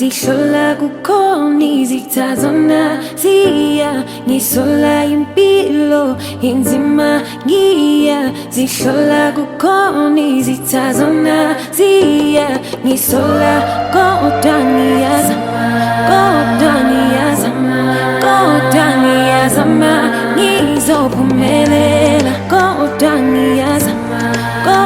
zishola kukoni zitazona zia ngisola impilo inzima ngia zishola kukoni zitazona zia ngisola kodani ya zama ngizophumelela kodani ya zama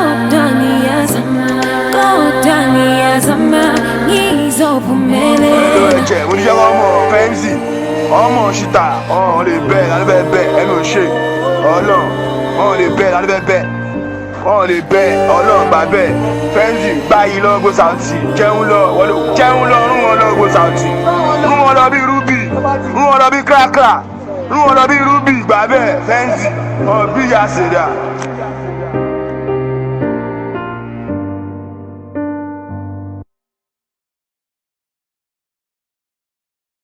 ngizophumelela. When you ọmọ Femzy, ọmọ Shita, on lè bẹ́ẹ̀ lálẹ́ bẹ́ẹ̀ bẹ́ẹ̀ ẹnu ò ṣe ọlọ́run, on lè bẹ́ẹ̀ lálẹ́ bẹ́ẹ̀ bẹ́ẹ̀ on lè bẹ́ẹ̀ ọlọ́run gbà bẹ́ẹ̀ Femzy báyìí lọ́gbó Saoty jẹun lọ rún wọn lọ́gbó Saoty rún wọn lọ bí Ruby rún wọn lọ bí Krakra rún wọn lọ bí Ruby gbà bẹ́ẹ̀ Femzy ọ̀bí yà sẹ̀dá.